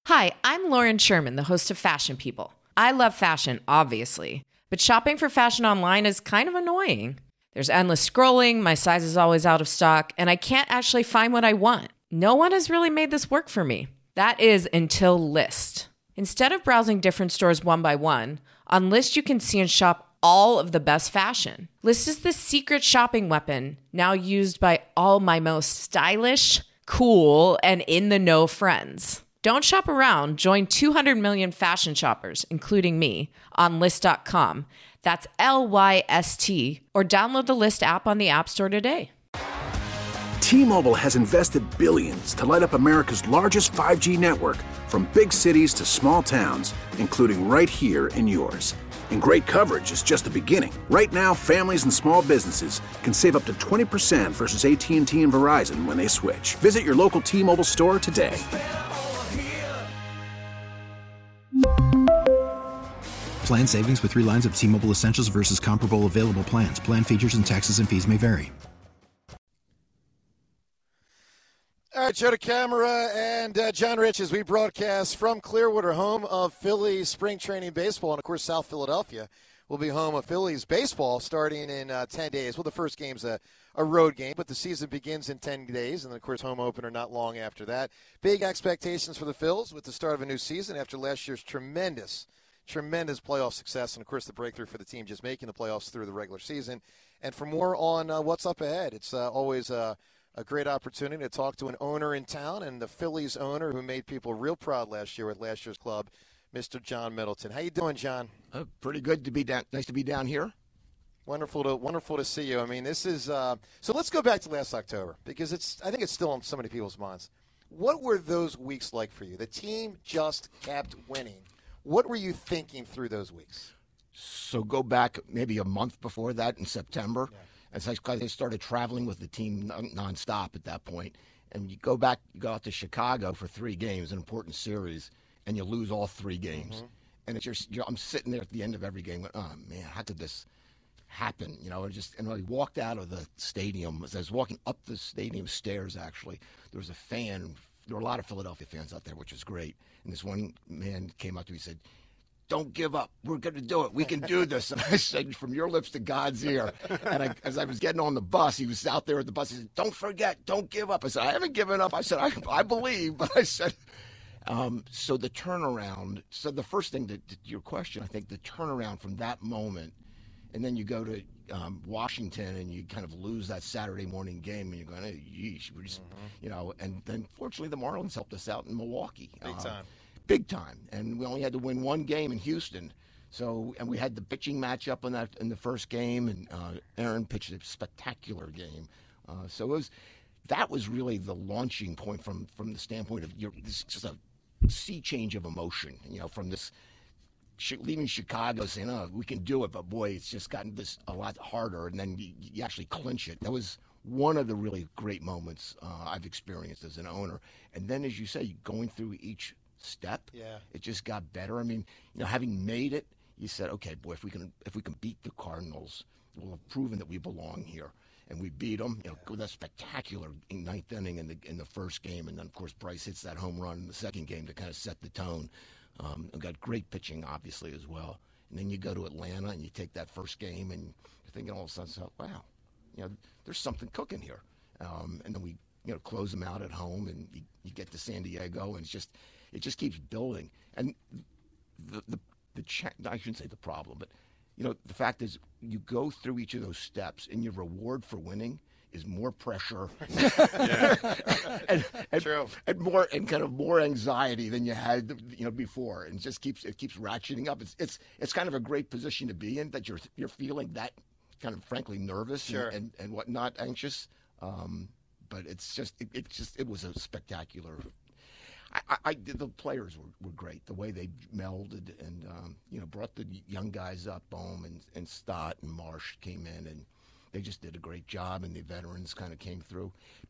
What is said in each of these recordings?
Hi, I'm Lauren Sherman, the host of Fashion People. I love fashion, obviously, but shopping for fashion online is kind of annoying. There's endless scrolling, my size is always out of stock, and I can't actually find what I want. No one has really made this work for me. That is until Lyst. Instead of browsing different stores one by one, on Lyst you can see and shop all of the best fashion. Lyst is the secret shopping weapon, now used by all my most stylish, cool, and in-the-know friends. Don't shop around. Join 200 million fashion shoppers, including me, on Lyst.com. That's Lyst, or download the Lyst app on the App Store today. T-Mobile has invested billions to light up America's largest 5G network, from big cities to small towns, including right here in yours. And great coverage is just the beginning. Right now, families and small businesses can save up to 20% versus AT&T and Verizon when they switch. Visit your local T-Mobile store today. Plan savings with 3 lines of T-Mobile Essentials versus comparable available plans. Plan features and taxes and fees may vary. All right, Joe DeCamara and John Rich as we broadcast from Clearwater, home of Phillies spring training baseball. And, of course, South Philadelphia will be home of Phillies baseball starting in 10 days. Well, the first game's a road game, but the season begins in 10 days. And, of course, home opener not long after that. Big expectations for the Phils with the start of a new season after last year's tremendous playoff success, and, of course, the breakthrough for the team just making the playoffs through the regular season. And for more on what's up ahead, it's always a great opportunity to talk to an owner in town, and the Phillies owner who made people real proud last year at last year's club, Mr. John Middleton. How you doing, John? Pretty good to be down. Nice to be down here. Wonderful to see you. I mean, this is so. Let's go back to last October, because I think it's still on so many people's minds. What were those weeks like for you? The team just kept winning. What were you thinking through those weeks? So go back maybe a month before that in September. Yeah. As I started traveling with the team nonstop at that point. And you go out to Chicago for 3 games, an important series, and you lose all 3 games. Mm-hmm. And it's I'm sitting there at the end of every game going, oh, man, how could this happen? You know, and I walked out of the stadium. As I was walking up the stadium stairs, actually, there was a fan. There were a lot of Philadelphia fans out there, which was great. And this one man came up to me and said, "Don't give up. We're going to do it. We can do this." And I said, from your lips to God's ear. And as I was getting on the bus, he was out there at the bus. He said, "Don't forget. Don't give up." I said, "I haven't given up." I said, I believe. But I said, so the turnaround. So the first thing to your question, I think the turnaround from that moment, and then you go to Washington and you kind of lose that Saturday morning game and you're going, hey, yeesh, we're just, you know, and then fortunately the Marlins helped us out in Milwaukee. Big time. And we only had to win 1 game in Houston. So, and we had the pitching matchup in the first game, and Aaron pitched a spectacular game. So that was really the launching point from the standpoint of this just a sea change of emotion, you know, from this leaving Chicago saying, "Oh, we can do it," but boy, it's just gotten this a lot harder, and then you actually clinch it. That was one of the really great moments I've experienced as an owner. And then, as you say, going through each step, it just got better. I mean, you know, having made it, you said, okay, boy, if we can beat the Cardinals, we'll have proven that we belong here. And we beat them, you know, with a spectacular 9th inning in the first game, and then of course Bryce hits that home run in the second game to kind of set the tone. We got great pitching, obviously, as well. And then you go to Atlanta and you take that first game, and you're thinking all of a sudden, wow, you know, there's something cooking here. And then we, you know, close them out at home, and you get to San Diego, and it just keeps building. And I shouldn't say the problem, but you know, the fact is, you go through each of those steps, and your reward for winning is more pressure and more and kind of more anxiety than you had, you know, before, and it keeps ratcheting up. It's kind of a great position to be in, that you're feeling that kind of frankly nervous and whatnot, anxious. But it was a spectacular. The players were great. The way they melded and you know, brought the young guys up, Bohm and Stott and Marsh came in, and they just did a great job, and the veterans kind of came through.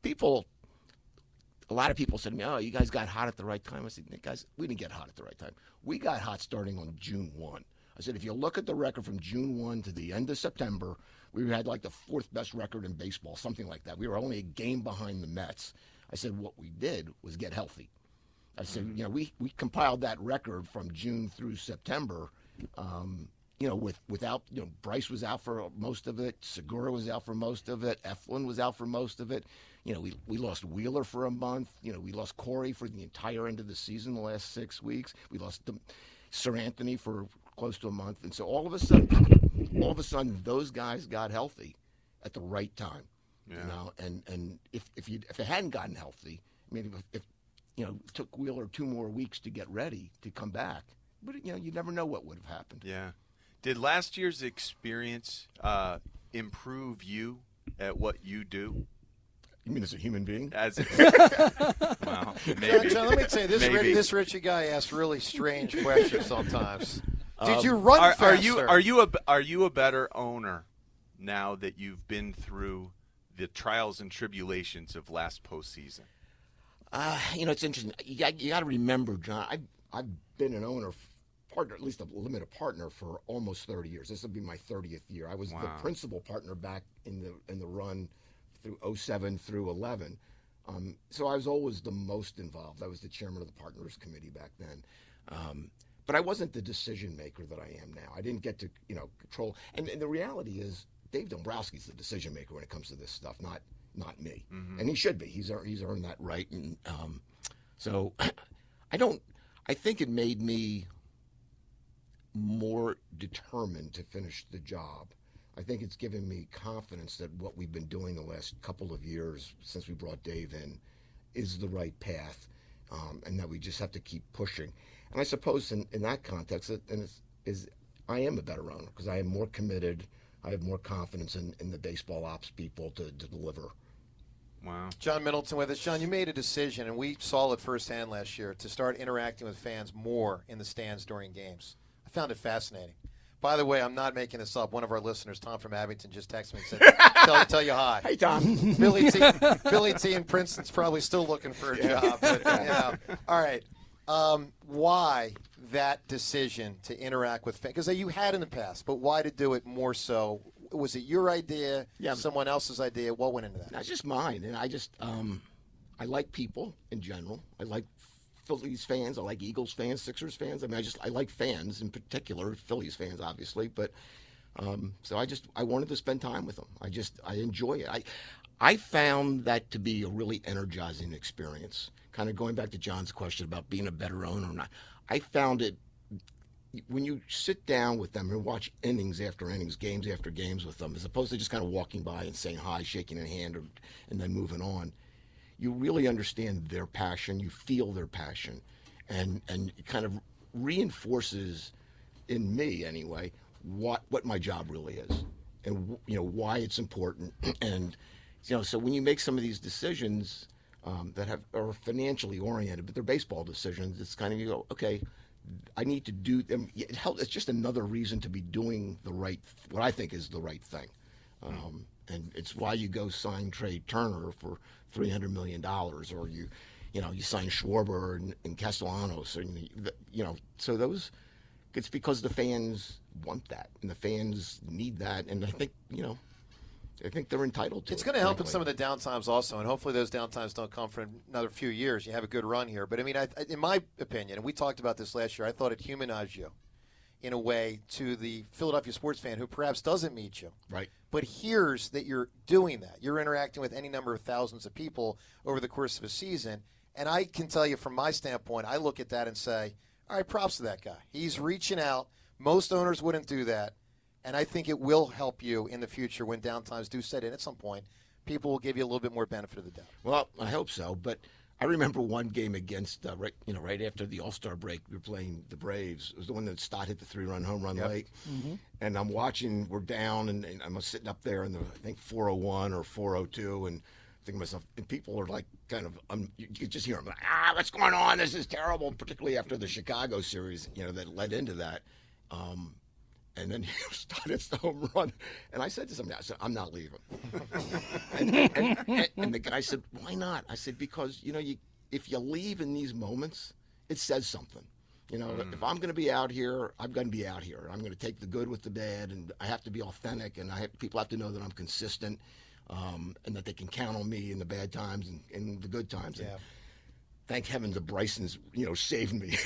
A lot of people said to me, "Oh, you guys got hot at the right time." I said, "Guys, we didn't get hot at the right time. We got hot starting on June 1. I said, if you look at the record from June 1 to the end of September, we had like the 4th best record in baseball, something like that. We were only a game behind the Mets. I said, what we did was get healthy. I said, we compiled that record from June through September. Without, Bryce was out for most of it. Segura was out for most of it. Eflin was out for most of it. We lost Wheeler for a month. We lost Corey for the entire end of the season, the last 6 weeks. We lost Sir Anthony for close to a month. And so all of a sudden, those guys got healthy at the right time. Yeah. And if they hadn't gotten healthy, I mean, if it took Wheeler 2 more weeks to get ready to come back, but you never know what would have happened. Yeah. Did last year's experience improve you at what you do? You mean as a human being? Well, maybe. John, let me tell you, this Richie guy asks really strange questions sometimes. Did you run faster? Are you a better owner now that you've been through the trials and tribulations of last postseason? It's interesting. You got to remember, John. I've been an owner, partner, at least a limited partner, for almost 30 years. This will be my 30th year. I was the principal partner back in the run through 07 through 11. So I was always the most involved. I was the chairman of the partners committee back then. But I wasn't the decision maker that I am now. I didn't get to control. And the reality is, Dave Dombrowski's the decision maker when it comes to this stuff, not me. Mm-hmm. And he should be. He's earned that right. And so I think it made me more determined to finish the job. I think it's given me confidence that what we've been doing the last couple of years since we brought Dave in is the right path, and that we just have to keep pushing. And I suppose in that context, I am a better owner because I am more committed. I have more confidence in the baseball ops people to deliver. Wow. John Middleton with us. John, you made a decision, and we saw it firsthand last year, to start interacting with fans more in the stands during games. I found it fascinating. By the way, I'm not making this up. One of our listeners, Tom from Abington, just texted me and said, tell you hi. Hey, Tom. Billy T in Princeton's probably still looking for a job. But, All right. Why that decision to interact with fans? Because you had in the past, but why to do it more so? Was it your idea, someone else's idea? What went into that? That's just mine. And I just I like people in general. I like Phillies fans. I like Eagles fans, Sixers fans. I mean, I like fans in particular, Phillies fans, obviously. But so I wanted to spend time with them. I enjoy it. I found that to be a really energizing experience. Kind of going back to John's question about being a better owner or not. I found it when you sit down with them and watch innings after innings, games after games with them, as opposed to just kind of walking by and saying hi, shaking a hand, and then moving on. You really understand their passion. You feel their passion, and it kind of reinforces in me anyway what my job really is, and why it's important. And so when you make some of these decisions that are financially oriented, but they're baseball decisions, it's kind of you go, okay, I need to do them. It's just another reason to be doing what I think is the right thing. And it's why you go sign Trey Turner for $300 million, or you sign Schwarber and Castellanos, so those. It's because the fans want that, and the fans need that, and I think they're entitled to it. It's going to help in some of the downtimes also, and hopefully those downtimes don't come for another few years. You have a good run here. But, I mean, in my opinion, and we talked about this last year, I thought it humanized you in a way to the Philadelphia sports fan who perhaps doesn't meet you. Right. But hears that you're doing that. You're interacting with any number of thousands of people over the course of a season. And I can tell you from my standpoint, I look at that and say, all right, props to that guy. He's reaching out. Most owners wouldn't do that. And I think it will help you in the future when downtimes do set in at some point. People will give you a little bit more benefit of the doubt. Well, I hope so. But I remember one game against right after the All-Star break, we were playing the Braves. It was the one that Stott hit the 3-run home run late. Mm-hmm. And I'm watching. We're down, and I'm sitting up there in the I think 401 or 402, and thinking to myself, and people are like kind of you could just hear them like, what's going on? This is terrible. Particularly after the Chicago series, that led into that. And then he started the home run. And I said to somebody, I'm not leaving. and the guy said, why not? I said, because, if you leave in these moments, it says something. If I'm going to be out here, I'm going to be out here. I'm going to take the good with the bad, and I have to be authentic, and people have to know that I'm consistent, and that they can count on me in the bad times and in the good times. Yeah. thank heaven the Brysons, saved me.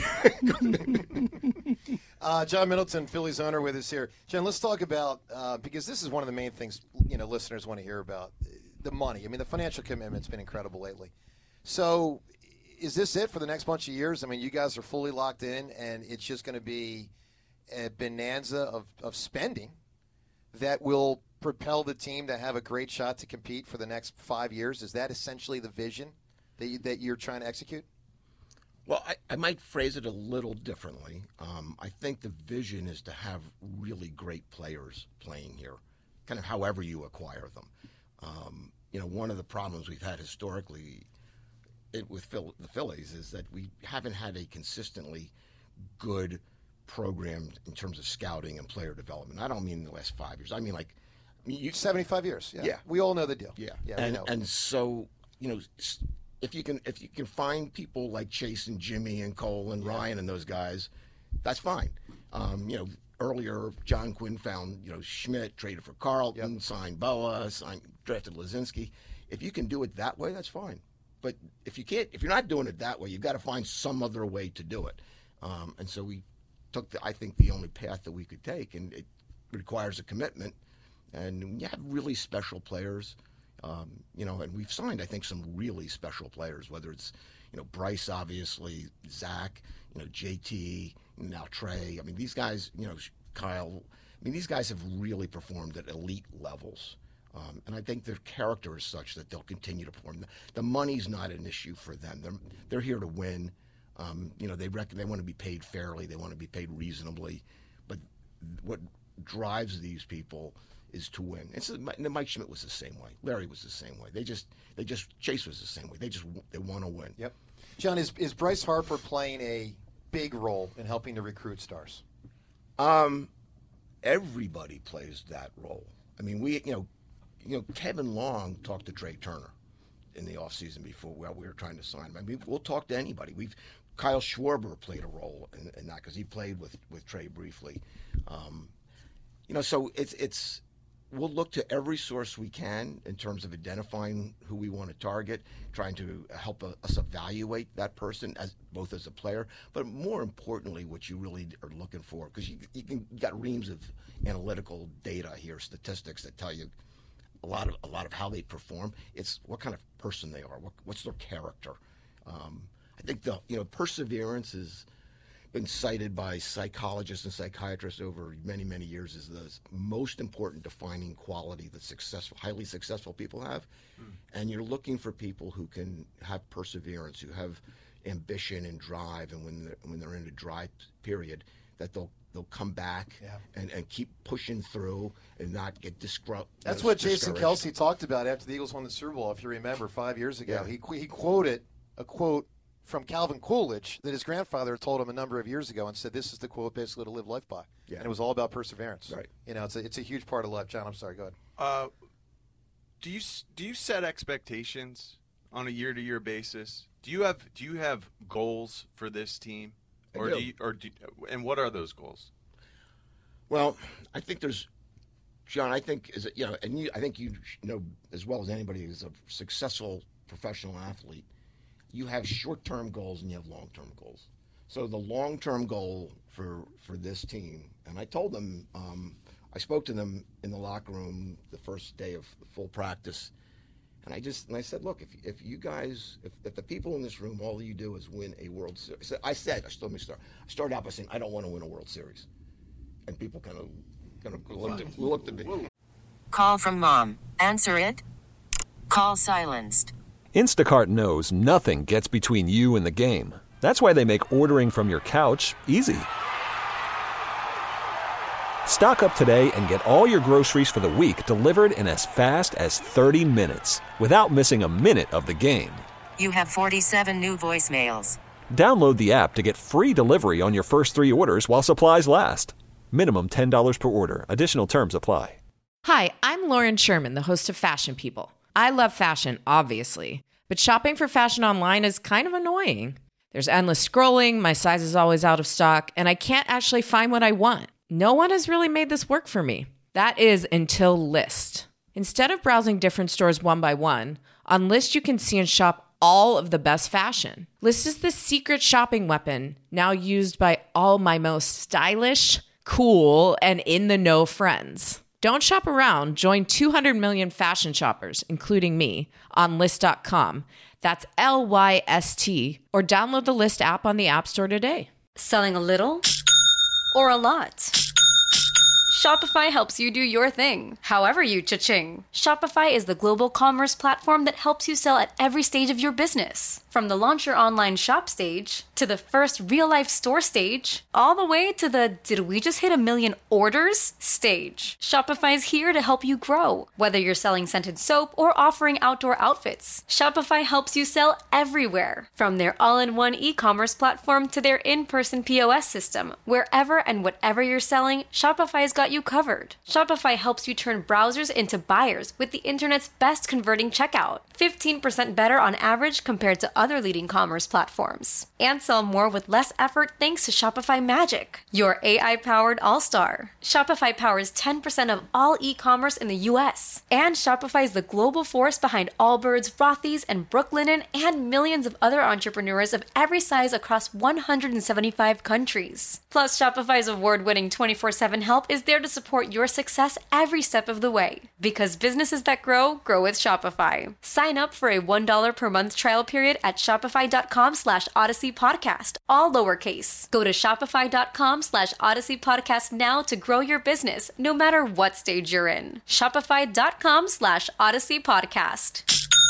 John Middleton, Phillies owner, with us here. John, let's talk about, because this is one of the main things, listeners want to hear about, the money. I mean, the financial commitment's been incredible lately. So is this it for the next bunch of years? I mean, you guys are fully locked in, and it's just going to be a bonanza of spending that will propel the team to have a great shot to compete for the next 5 years? Is that essentially the vision that you're trying to execute? Well, I might phrase it a little differently. I think the vision is to have really great players playing here, kind of however you acquire them. One of the problems we've had historically with the Phillies is that we haven't had a consistently good program in terms of scouting and player development. I don't mean the last 5 years. I mean 75 years. Yeah. We all know the deal. Yeah. And so, if you can find people like Chase and Jimmy and Cole and Ryan and those guys, that's fine. Earlier John Quinn found, Schmidt, traded for Carlton, signed Boa, drafted Lazinski. If you can do it that way, that's fine. But if you're not doing it that way, you've got to find some other way to do it. And so we took I think the only path that we could take, and it requires a commitment. And you have really special players, and we've signed, I think, some really special players, whether it's, Bryce, obviously, Zach, JT, now Trey. I mean, these guys, Kyle, these guys have really performed at elite levels. And I think their character is such that they'll continue to perform. The money's not an issue for them. They're here to win. They want to be paid fairly. They want to be paid reasonably. But what drives these people is to win. Mike Schmidt was the same way. Larry was the same way. Chase was the same way. They want to win. Yep. John, is Bryce Harper playing a big role in helping to recruit stars? Everybody plays that role. I mean, Kevin Long talked to Trey Turner in the offseason before we were trying to sign him. I mean, we'll talk to anybody. Kyle Schwarber played a role in that because he played with Trey briefly. So it's we'll look to every source we can in terms of identifying who we want to target, trying to help us evaluate that person both as a player, but more importantly, what you really are looking for, because you got reams of analytical data here, statistics that tell you a lot of how they perform. It's what kind of person they are, what's their character. I think the perseverance has been cited by psychologists and psychiatrists over many, many years as the most important defining quality that highly successful people have. And you're looking for people who can have perseverance, who have ambition and drive, and when they're in a dry period, that they'll come back and keep pushing through and not get discouraged. That's what Jason Kelce talked about after the Eagles won the Super Bowl, if you remember, 5 years ago. Yeah. He quoted a quote from Calvin Coolidge that his grandfather told him a number of years ago and said, this is the quote basically to live life by. Yeah. And it was all about perseverance. Right. It's a huge part of life. John, I'm sorry, go ahead. Do you set expectations on a year-to-year basis? Do you have goals for this team? And what are those goals? Well, I think there's, John. I think I think you know as well as anybody who's a successful professional athlete. You have short-term goals and you have long-term goals. So the long-term goal for this team, and I told them, I spoke to them in the locker room the first day of full practice, and I said, look, if you guys, if the people in this room, all you do is win a World Series. I started out by saying I don't want to win a World Series, and people kind of looked at me. Call from mom. Answer it. Call silenced. Instacart knows nothing gets between you and the game. That's why they make ordering from your couch easy. Stock up today and get all your groceries for the week delivered in as fast as 30 minutes without missing a minute of the game. You have 47 new voicemails. Download the app to get free delivery on your first 3 orders while supplies last. Minimum $10 per order. Additional terms apply. Hi, I'm Lauren Sherman, the host of Fashion People. I love fashion, obviously, but shopping for fashion online is kind of annoying. There's endless scrolling, my size is always out of stock, and I can't actually find what I want. No one has really made this work for me. That is until Lyst. Instead of browsing different stores one by one, on Lyst you can see and shop all of the best fashion. List is the secret shopping weapon now used by all my most stylish, cool, and in-the-know friends. Don't shop around. Join 200 million fashion shoppers, including me, on List.com. That's LYST. Or download the List app on the App Store today. Selling a little or a lot? Shopify helps you do your thing, however you cha-ching. Shopify is the global commerce platform that helps you sell at every stage of your business. From the launch your online shop stage, to the first real-life store stage, all the way to the did we just hit 1 million orders stage. Shopify's here to help you grow. Whether you're selling scented soap or offering outdoor outfits, Shopify helps you sell everywhere. From their all-in-one e-commerce platform to their in-person POS system, wherever and whatever you're selling, Shopify's got you covered. Shopify helps you turn browsers into buyers with the internet's best converting checkout. 15% better on average compared to other leading commerce platforms. And sell more with less effort thanks to Shopify Magic, your AI-powered all-star. Shopify powers 10% of all e-commerce in the U.S. And Shopify is the global force behind Allbirds, Rothy's, and Brooklinen, and millions of other entrepreneurs of every size across 175 countries. Plus, Shopify's award-winning 24/7 help is there to support your success every step of the way. Because businesses that grow, grow with Shopify. Sign up for a $1 per month trial period at shopify.com/Odyssey Podcast, all lowercase. Go to shopify.com/Odyssey Podcast now to grow your business, no matter what stage you're in. Shopify.com/Odyssey Podcast.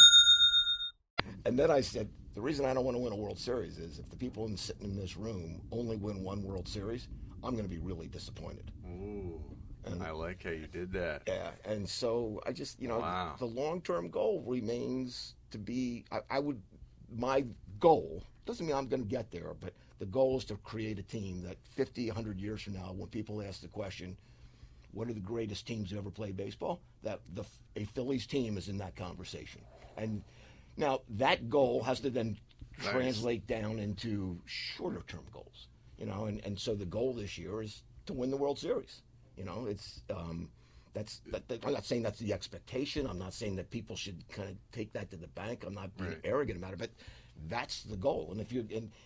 And then I said, the reason I don't want to win a World Series is if the people sitting in this room only win one World Series, I'm going to be really disappointed. Ooh, and I like how you did that. Yeah, and so I just, wow. The long-term goal remains to be, my goal, doesn't mean I'm going to get there, but the goal is to create a team that 50, 100 years from now, when people ask the question, what are the greatest teams who ever played baseball? That a Phillies team is in that conversation. And now that goal has to then translate down into shorter-term goals. And so the goal this year is to win the World Series. It's I'm not saying that's the expectation. I'm not saying that people should kind of take that to the bank. I'm not being arrogant about it, but that's the goal. And if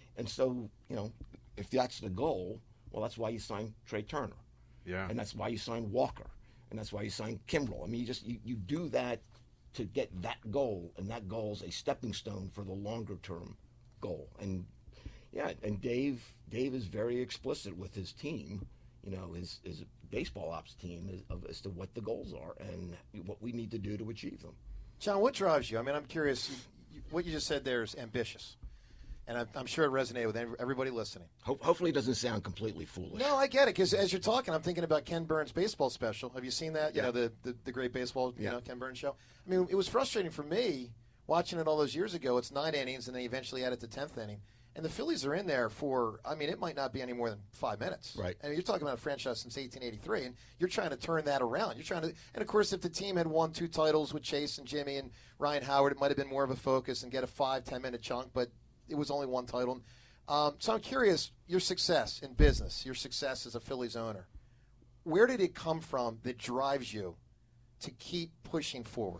if that's the goal, well, that's why you signed Trey Turner. Yeah. And that's why you signed Walker, and that's why you signed Kimbrel. I mean, you do that to get that goal, and that goal is a stepping stone for the longer term goal. And and Dave is very explicit with his team, his baseball ops team as to what the goals are and what we need to do to achieve them. John, what drives you? I mean, I'm curious. What you just said there is ambitious, and I'm sure it resonated with everybody listening. Hopefully it doesn't sound completely foolish. No, I get it, because as you're talking, I'm thinking about Ken Burns' baseball special. Have you seen that? Yeah. The great baseball, Ken Burns show? I mean, it was frustrating for me watching it all those years ago. It's 9 innings, and they eventually added to 10th inning. And the Phillies are in there for, it might not be any more than 5 minutes. Right. I mean, you're talking about a franchise since 1883, and you're trying to turn that around. And of course, if the team had won 2 titles with Chase and Jimmy and Ryan Howard, it might have been more of a focus and get a 5-10 minute chunk, but it was only 1 title. So I'm curious, your success in business, your success as a Phillies owner, where did it come from that drives you to keep pushing forward?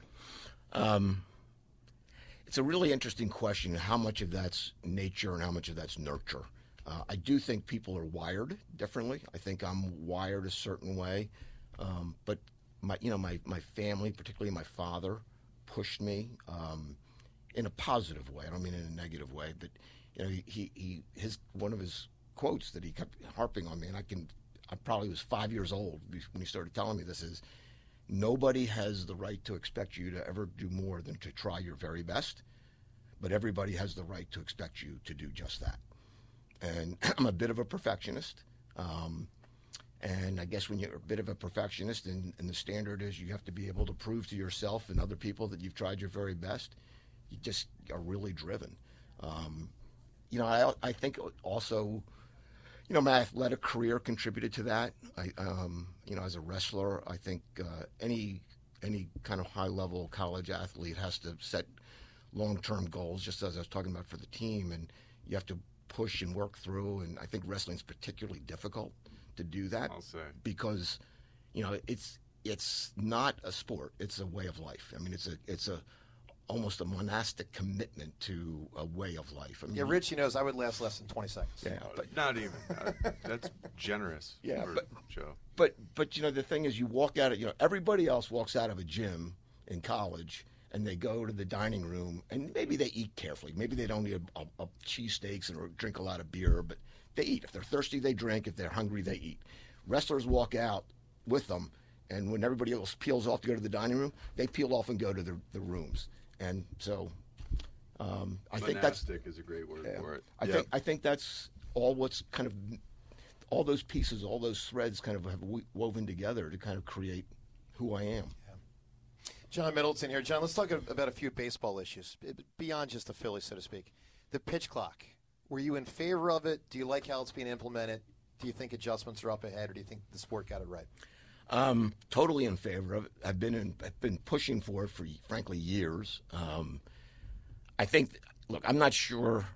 It's a really interesting question, how much of that's nature and how much of that's nurture. I do think people are wired differently. I think I'm wired a certain way. But my family, particularly my father, pushed me in a positive way. I don't mean in a negative way, but one of his quotes that he kept harping on me, and I probably was 5 years old when he started telling me this, is, nobody has the right to expect you to ever do more than to try your very best, but everybody has the right to expect you to do just that. And I'm a bit of a perfectionist, and I guess when you're a bit of a perfectionist and the standard is you have to be able to prove to yourself and other people that you've tried your very best, you just are really driven. I think also, my athletic career contributed to that. As a wrestler, I think any kind of high-level college athlete has to set long-term goals, just as I was talking about for the team, and you have to push and work through. And I think wrestling's particularly difficult to do that. I'll say. Because, it's not a sport; it's a way of life. I mean, it's a almost a monastic commitment to a way of life. I mean, yeah, Richie knows I would last less than 20 seconds. Yeah, but not even. That's generous. Yeah, for Joe. But the thing is, you walk out of everybody else walks out of a gym in college and they go to the dining room and maybe they eat carefully. Maybe they don't eat a cheesesteaks or drink a lot of beer, but they eat. If they're thirsty, they drink. If they're hungry, they eat. Wrestlers walk out with them, and when everybody else peels off to go to the dining room, they peel off and go to the rooms. And so, I think that's monastic is a great word for it. I think that's all what's kind of all those pieces, all those threads, kind of have woven together to kind of create who I am. Yeah. John Middleton here. John, let's talk about a few baseball issues beyond just the Phillies, so to speak. The pitch clock. Were you in favor of it? Do you like how it's being implemented? Do you think adjustments are up ahead, or do you think the sport got it right? Totally in favor of it. I've been pushing for it for, frankly, years. I think, look, I'm not sure.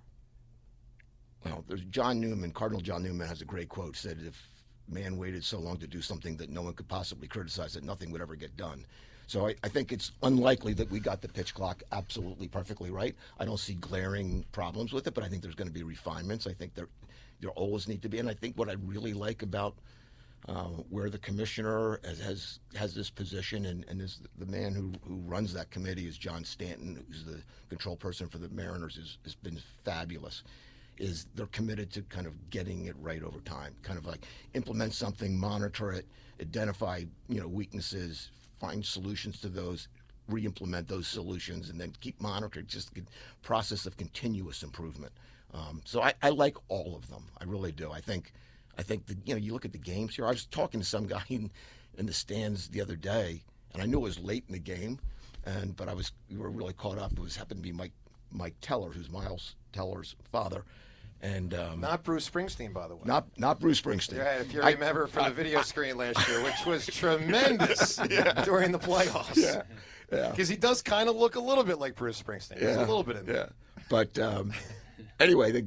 Well, there's Cardinal John Newman has a great quote, said if man waited so long to do something that no one could possibly criticize, that nothing would ever get done. So I think it's unlikely that we got the pitch clock absolutely perfectly right. I don't see glaring problems with it, but I think there's going to be refinements. I think there always need to be. And I think what I really like about where the commissioner has this position, and is the man who runs that committee is John Stanton, who's the control person for the Mariners, has been fabulous, is they're committed to kind of getting it right over time, kind of like implement something, monitor it, identify weaknesses, find solutions to those, re-implement those solutions, and then keep monitoring, just the process of continuous improvement. So I like all of them. I really do. I think you look at the games here. I was talking to some guy in the stands the other day, and I knew it was late in the game, but we were really caught up. It happened to be Mike Teller, who's Miles Teller's father. And not Bruce Springsteen, by the way. Not Bruce Springsteen. Yeah, if you remember from the video screen last year, which was tremendous during the playoffs. Yeah, because he does kind of look a little bit like Bruce Springsteen. There's a little bit in there. Yeah, but anyway,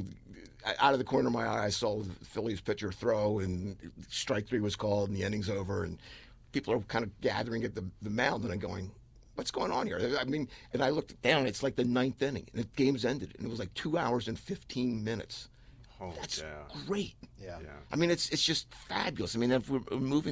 out of the corner of my eye, I saw the Phillies pitcher throw, and strike three was called, and the inning's over, and people are kind of gathering at the mound, and I'm going, what's going on here? I mean, and I looked down, it's like the ninth inning, and the game's ended, and it was like 2 hours and 15 minutes. Oh, that's great. Yeah. I mean, it's just fabulous. I mean, if we're moving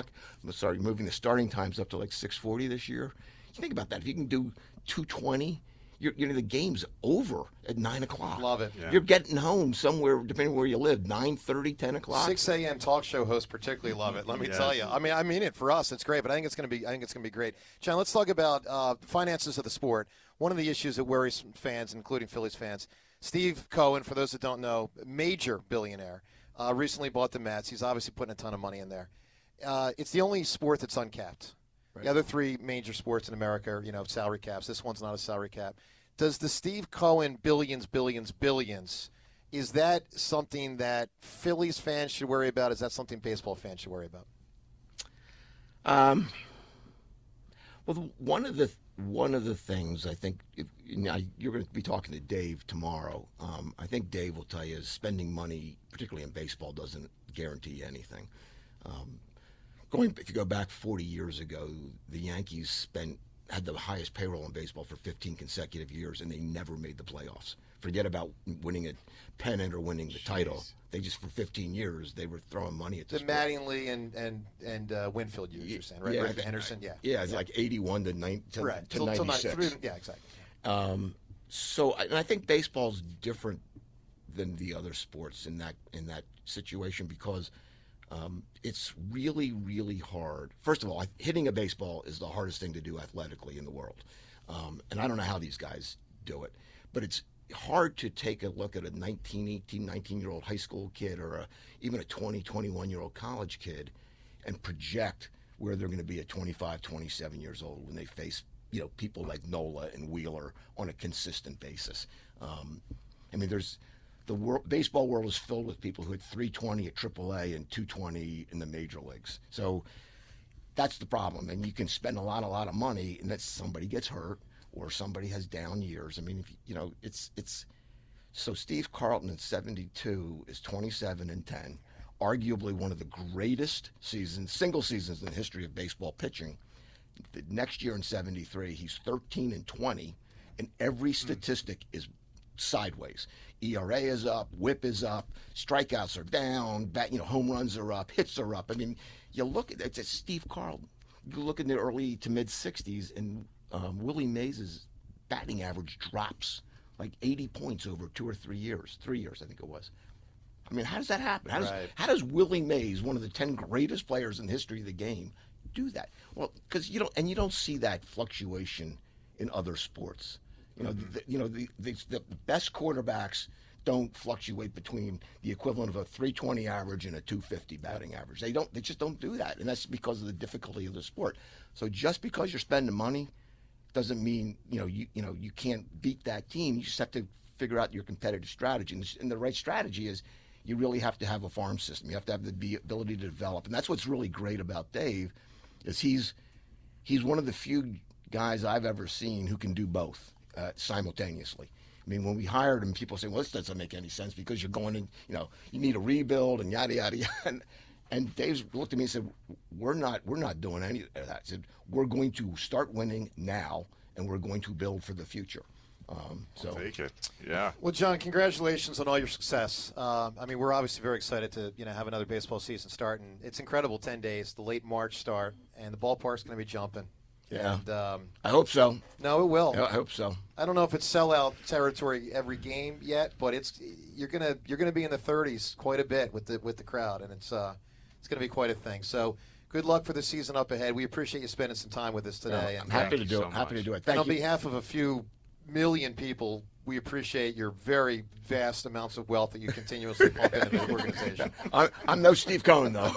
the starting times up to like 6:40 this year, you think about that. If you can do 2:20, the game's over at 9 o'clock. Love it. Yeah. You're getting home somewhere, depending where you live, 9:30, 10 o'clock. 6 a.m. talk show hosts particularly love it. Let me tell you. I mean it for us. It's great, but I think it's going to be great. John, let's talk about finances of the sport. One of the issues that worries fans, including Phillies fans, Steve Cohen, for those that don't know, major billionaire, recently bought the Mets. He's obviously putting a ton of money in there. It's the only sport that's uncapped. Right. The other three major sports in America are, salary caps. This one's not a salary cap. Does the Steve Cohen billions, is that something that Phillies fans should worry about? Is that something baseball fans should worry about? Well, one of the things I think, you're going to be talking to Dave tomorrow. I think Dave will tell you is spending money, particularly in baseball, doesn't guarantee anything. If you go back 40 years ago, the Yankees had the highest payroll in baseball for 15 consecutive years, and they never made the playoffs. Forget about winning a pennant or winning the title. They just, for 15 years, they were throwing money at this. The Mattingly and Winfield years, you're saying, right? Yeah, Rick Henderson, Yeah, it's like 81 to 96. Yeah, exactly. And I think baseball's different than the other sports in that situation because it's really, really hard. First of all, hitting a baseball is the hardest thing to do athletically in the world. And I don't know how these guys do it, but it's hard to take a look at a 19-year-old high school kid or even a 20, 21-year-old college kid and project where they're going to be at 25, 27 years old when they face, people like Nola and Wheeler on a consistent basis. The baseball world is filled with people who had 320 at AAA and 220 in the major leagues. So that's the problem. And you can spend a lot of money, and somebody gets hurt or somebody has down years. I mean, so Steve Carlton in 72 is 27-10, arguably one of the greatest single seasons in the history of baseball pitching. The next year in 73, he's 13-20, and every statistic is sideways. ERA is up, WHIP is up, strikeouts are down, home runs are up, hits are up. I mean, you look at it's Steve Carlton. You look in the early to mid 60s, and Willie Mays' batting average drops like 80 points over 2 or 3 years. 3 years, I think it was. I mean, how does that happen? How does Willie Mays, one of the 10 greatest players in the history of the game, do that? Well, because you don't see that fluctuation in other sports. The best quarterbacks don't fluctuate between the equivalent of a 320 average and a 250 batting average. They just don't do that, and that's because of the difficulty of the sport. So just because you're spending money doesn't mean you can't beat that team. You just have to figure out your competitive strategy, and the right strategy is you really have to have a farm system. You have to have the ability to develop, and that's what's really great about Dave, is he's one of the few guys I've ever seen who can do both simultaneously. I mean, when we hired him, people say, well, this doesn't make any sense because you're going in, you need a rebuild and yada, yada, yada. And Dave looked at me and said, we're not doing any of that. He said, we're going to start winning now, and we're going to build for the future. So take it. Yeah. Well, John, congratulations on all your success. I mean, we're obviously very excited to have another baseball season start, and it's incredible. 10 days, the late March start, and the ballpark's going to be jumping. Yeah, and, I hope so. No, it will. I hope so. I don't know if it's sellout territory every game yet, but you're gonna be in the 30s quite a bit with the crowd, and it's gonna be quite a thing. So good luck for the season up ahead. We appreciate you spending some time with us today. I'm happy to do it. Happy to do it. Thank you. On behalf of a few million people, we appreciate your very vast amounts of wealth that you continuously pump into the organization. I'm no Steve Cohen, though.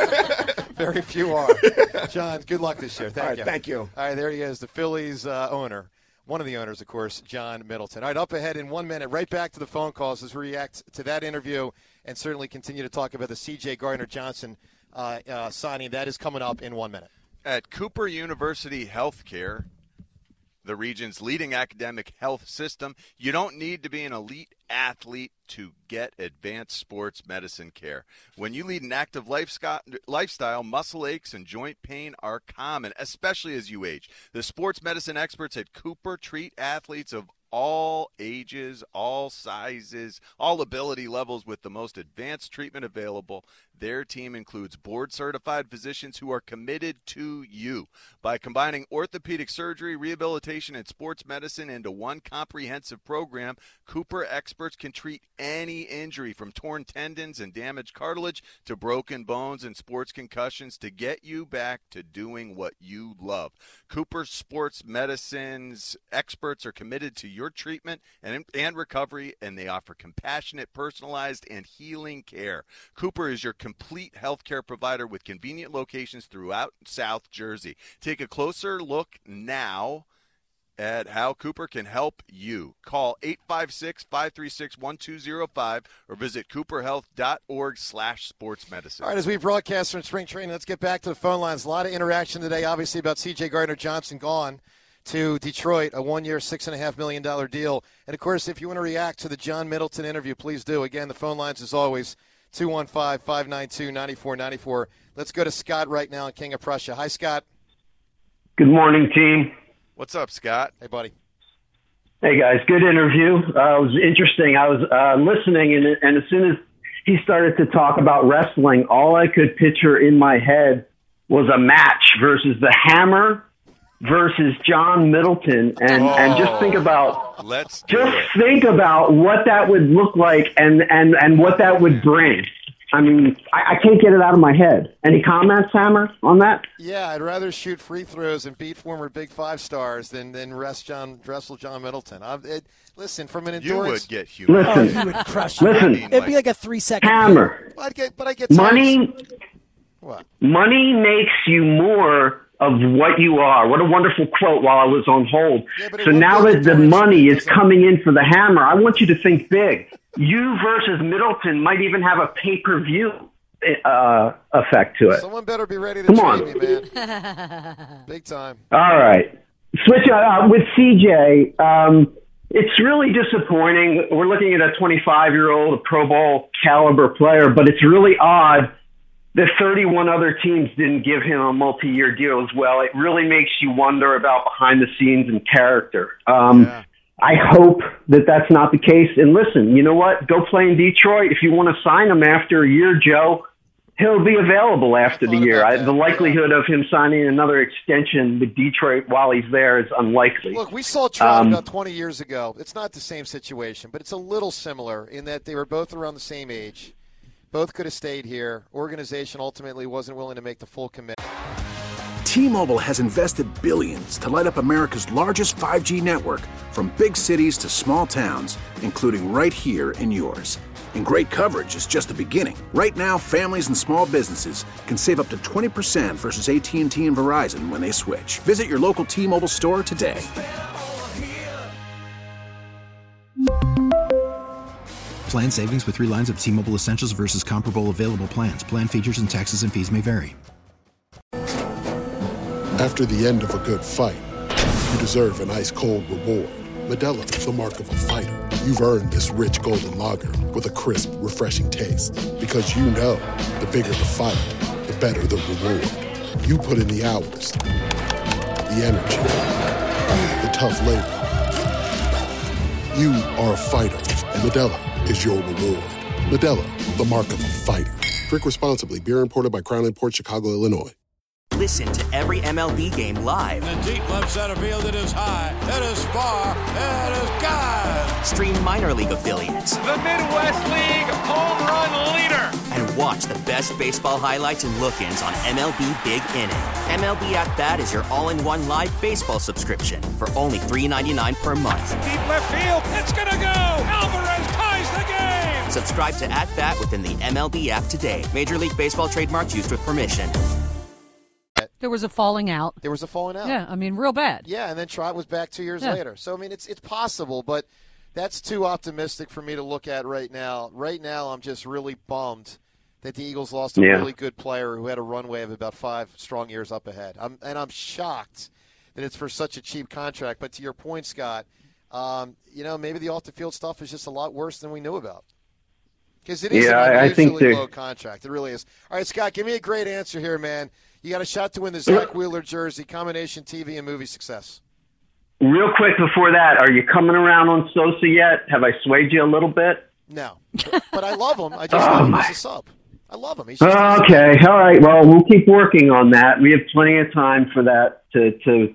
Very few are. John, good luck this year. Thank you. Thank you. All right, there he is, the Phillies owner. One of the owners, of course, John Middleton. All right, up ahead in 1 minute, right back to the phone calls as we react to that interview and certainly continue to talk about the C.J. Gardner-Johnson signing. That is coming up in 1 minute. At Cooper University Healthcare, the region's leading academic health system, you don't need to be an elite athlete to get advanced sports medicine care. When you lead an active lifestyle, muscle aches and joint pain are common, especially as you age. The sports medicine experts at Cooper treat athletes of all ages, all sizes, all ability levels with the most advanced treatment available. Their team includes board-certified physicians who are committed to you. By combining orthopedic surgery, rehabilitation, and sports medicine into one comprehensive program, Cooper experts can treat any injury from torn tendons and damaged cartilage to broken bones and sports concussions to get you back to doing what you love. Cooper Sports Medicine's experts are committed to your treatment and recovery, and they offer compassionate, personalized, and healing care. Cooper is your complete healthcare provider with convenient locations throughout South Jersey. Take a closer look now at how Cooper can help you. Call 856-536-1205 or visit cooperhealth.org/sportsmedicine. All right, as we broadcast from spring training, let's get back to the phone lines. A lot of interaction today, obviously, about C.J. Gardner-Johnson gone to Detroit, a 1-year, $6.5 million deal. And, of course, if you want to react to the John Middleton interview, please do. Again, the phone lines, as always, 215-592-9494. Let's go to Scott right now in King of Prussia. Hi, Scott. Good morning, team. What's up, Scott? Hey, buddy. Hey, guys. Good interview. It was interesting. I was listening, and as soon as he started to talk about wrestling, all I could picture in my head was a match versus the Hammer versus John Middleton, and just think about think about what that would look like and what that would bring. I mean, I can't get it out of my head. Any comments, Hammer, on that? Yeah, I'd rather shoot free throws and beat former Big Five stars than wrestle John Middleton. Listen, from an endurance... You would get human. Listen, you would crush listen. It'd be like a 3-second... Hammer. I get money. What? Money makes you more of what you are. What a wonderful quote while I was on hold. Yeah, so now that the money is coming in for the Hammer, I want you to think big. You versus Middleton might even have a pay-per-view effect to it. Someone better be ready to train me, man. Big time. All right. Switch with CJ. It's really disappointing. We're looking at a 25-year-old, a Pro Bowl caliber player, but it's really odd the 31 other teams didn't give him a multi-year deal as well. It really makes you wonder about behind the scenes and character. I hope that that's not the case. And listen, you know what? Go play in Detroit. If you want to sign him after a year, Joe, he'll be available after the year. The likelihood of him signing another extension with Detroit while he's there is unlikely. Look, we saw Trout about 20 years ago. It's not the same situation, but it's a little similar in that they were both around the same age. Both could have stayed here. Organization ultimately wasn't willing to make the full commitment. T-Mobile has invested billions to light up America's largest 5G network, from big cities to small towns, including right here in yours. And great coverage is just the beginning. Right now, families and small businesses can save up to 20% versus AT&T and Verizon when they switch. Visit your local T-Mobile store today. Plan savings with 3 lines of T-Mobile Essentials versus comparable available plans. Plan features and taxes and fees may vary. After the end of a good fight, you deserve an ice-cold reward. Modelo is the mark of a fighter. You've earned this rich golden lager with a crisp, refreshing taste. Because you know, the bigger the fight, the better the reward. You put in the hours, the energy, the tough labor. You are a fighter, and Modelo is your reward. Modelo, the mark of a fighter. Drink responsibly. Beer imported by Crown Imports, Chicago, Illinois. Listen to every MLB game live. In the deep left center field, it is high, it is far, it is gone. Stream minor league affiliates. The Midwest League home run leader. And watch the best baseball highlights and look-ins on MLB Big Inning. MLB At Bat is your all-in-one live baseball subscription for only $3.99 per month. Deep left field, it's gonna go. Alvarez ties the game. Subscribe to At Bat within the MLB app today. Major League Baseball trademarks used with permission. There was a falling out. Yeah, I mean, real bad. Yeah, and then Trot was back 2 years later. So, I mean, it's possible, but that's too optimistic for me to look at right now. Right now, I'm just really bummed that the Eagles lost a really good player who had a runway of about 5 strong years up ahead. I'm shocked that it's for such a cheap contract. But to your point, Scott, maybe the off-the-field stuff is just a lot worse than we knew about. Because it is an unusually low contract. It really is. All right, Scott, give me a great answer here, man. You got a shot to win the Zach Wheeler jersey, combination TV and movie success. Real quick before that, are you coming around on Sosa yet? Have I swayed you a little bit? No, but I love him. I just love him as a sub. I love him. He's just okay, all right. Well, we'll keep working on that. We have plenty of time for that to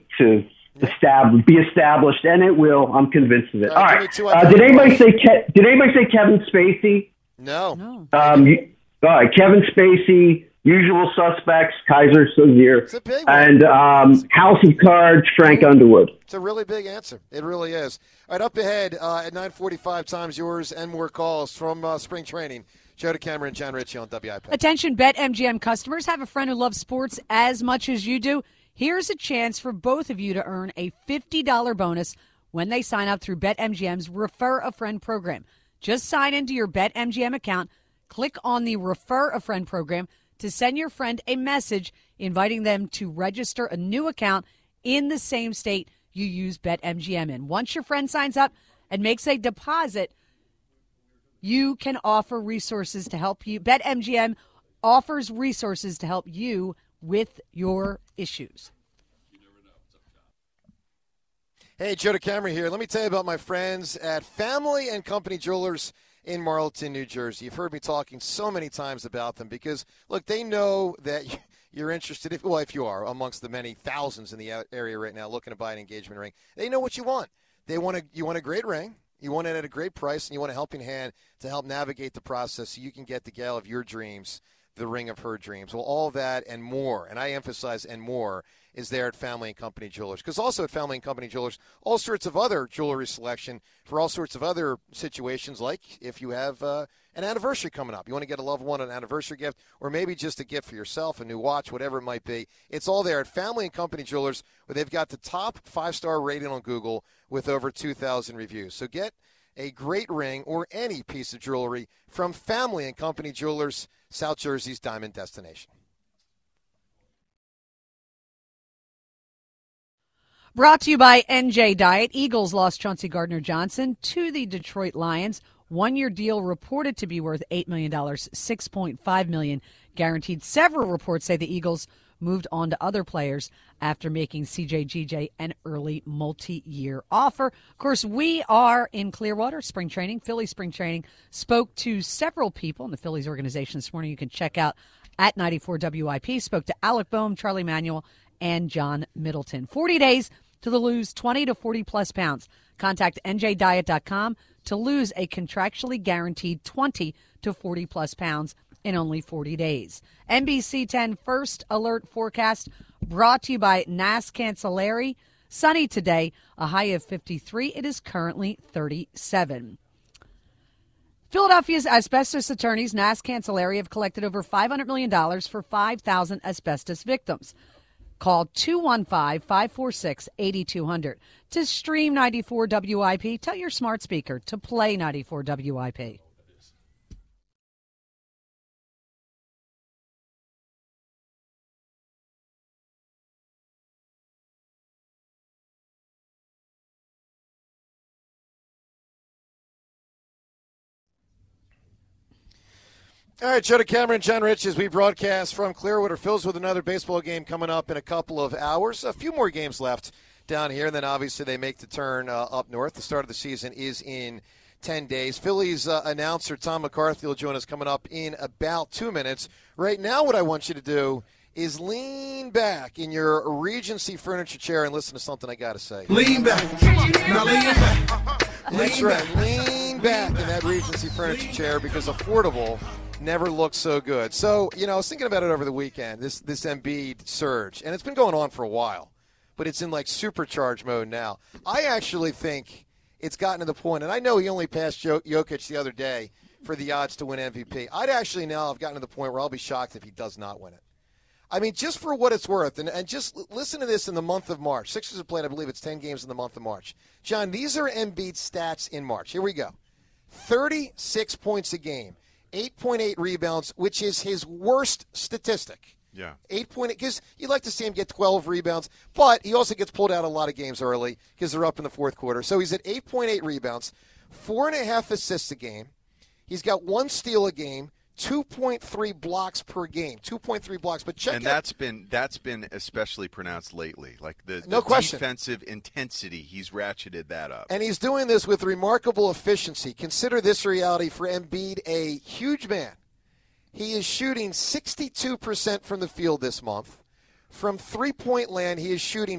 be established, and it will. I'm convinced of it. All right. Did anybody say Kevin Spacey? No. All right, Kevin Spacey. Usual Suspects, Kaiser Sozier, and House of Cards, Frank Underwood. It's a really big answer. It really is. All right, up ahead at 9:45, time's yours, and more calls from spring training. Joe DeCamera and John Ritchie on WIP. Attention BetMGM customers. Have a friend who loves sports as much as you do. Here's a chance for both of you to earn a $50 bonus when they sign up through BetMGM's Refer a Friend program. Just sign into your BetMGM account, click on the Refer a Friend program to send your friend a message inviting them to register a new account in the same state you use BetMGM in. Once your friend signs up and makes a deposit, you can offer resources to help you. BetMGM offers resources to help you with your issues. Hey, Joe DeCamera here. Let me tell you about my friends at Family and Company Jewelers in Marlton, New Jersey. You've heard me talking so many times about them because, look, they know that you're interested, if you are amongst the many thousands in the area right now looking to buy an engagement ring. They know what you want. You want a great ring, you want it at a great price, and you want a helping hand to help navigate the process so you can get the gal of your dreams the ring of her dreams. Well, all that and more, and I emphasize and more, is there at Family and Company Jewelers. Because also at Family and Company Jewelers, all sorts of other jewelry selection for all sorts of other situations, like if you have an anniversary coming up. You want to get a loved one an anniversary gift, or maybe just a gift for yourself, a new watch, whatever it might be. It's all there at Family and Company Jewelers, where they've got the top 5-star rating on Google with over 2,000 reviews. So get a great ring or any piece of jewelry from Family and Company Jewelers, South Jersey's diamond destination. Brought to you by NJ Diet. Eagles lost Chauncey Gardner-Johnson to the Detroit Lions. One-year deal reported to be worth $8 million, $6.5 million guaranteed. Several reports say the Eagles moved on to other players after making CJ GJ an early multi-year offer. Of course, we are in Clearwater spring training. Philly spring training. Spoke to several people in the Phillies organization this morning. You can check out at 94 WIP. Spoke to Alec Boehm, Charlie Manuel, and John Middleton. 40 days to lose 20 to 40-plus pounds. Contact njdiet.com to lose a contractually guaranteed 20 to 40-plus pounds in only 40 days. NBC 10 First Alert Forecast brought to you by NAS Cancelleri. Sunny today, a high of 53. It is currently 37. Philadelphia's asbestos attorneys, NAS Cancelleri, have collected over $500 million for 5,000 asbestos victims. Call 215-546-8200. To stream 94 WIP, tell your smart speaker to play 94 WIP. All right, Joe DeCamara and John Rich as we broadcast from Clearwater. Phil's with another baseball game coming up in a couple of hours. A few more games left down here, and then obviously they make the turn up north. The start of the season is in 10 days. Phillies announcer Tom McCarthy will join us coming up in about 2 minutes. Right now what I want you to do is lean back in your Regency furniture chair and listen to something I got to say. Lean back. Now lean back. That's right. Lean back in that Regency furniture chair because affordable never looked so good. So, I was thinking about it over the weekend, this Embiid surge, and it's been going on for a while, but it's in like supercharge mode now. I actually think it's gotten to the point, and I know he only passed Jokic the other day for the odds to win MVP. I'd actually now have gotten to the point where I'll be shocked if he does not win it. I mean, just for what it's worth, and just listen to this in the month of March. Sixers have played, I believe it's 10 games in the month of March. John, these are Embiid's stats in March. Here we go. 36 points a game. 8.8 rebounds, which is his worst statistic. Yeah. 8.8, because you'd like to see him get 12 rebounds, but he also gets pulled out a lot of games early because they're up in the fourth quarter. So he's at 8.8 rebounds, 4.5 assists a game. He's got 1 steal a game, 2.3 blocks per game. 2.3 blocks, but check and out. that's been especially pronounced lately. Like the no question. Defensive intensity, he's ratcheted that up. And he's doing this with remarkable efficiency. Consider this reality for Embiid, a huge man. He is shooting 62% from the field this month. From three-point land, he is shooting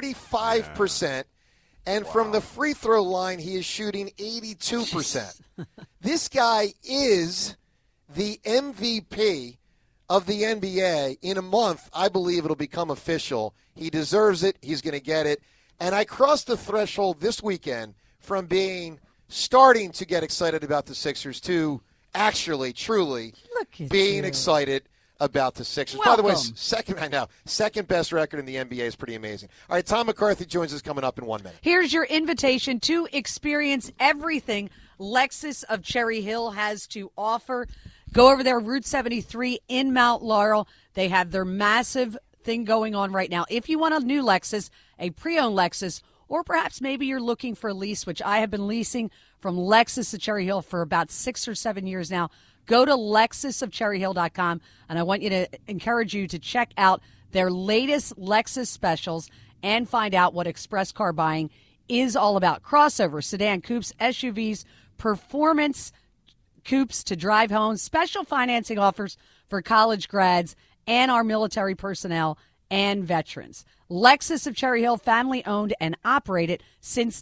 45%. Yeah. And from the free throw line, he is shooting 82%. This guy is the MVP of the NBA. In a month, I believe it'll become official. He deserves it. He's going to get it. And I crossed the threshold this weekend from starting to get excited about the Sixers to actually, truly being excited about the Sixers. Welcome. By the way, second best record in the NBA is pretty amazing. All right, Tom McCarthy joins us coming up in 1 minute. Here's your invitation to experience everything Lexus of Cherry Hill has to offer. Go over there, Route 73 in Mount Laurel. They have their massive thing going on right now. If you want a new Lexus, a pre-owned Lexus, or perhaps maybe you're looking for a lease, which I have been leasing from Lexus of Cherry Hill for about 6 or 7 years now, go to lexusofcherryhill.com, and I want you to encourage you to check out their latest Lexus specials and find out what express car buying is all about. Crossovers, sedan, coupes, SUVs, performance coupes to drive home, special financing offers for college grads and our military personnel and veterans. Lexus of Cherry Hill, family-owned and operated since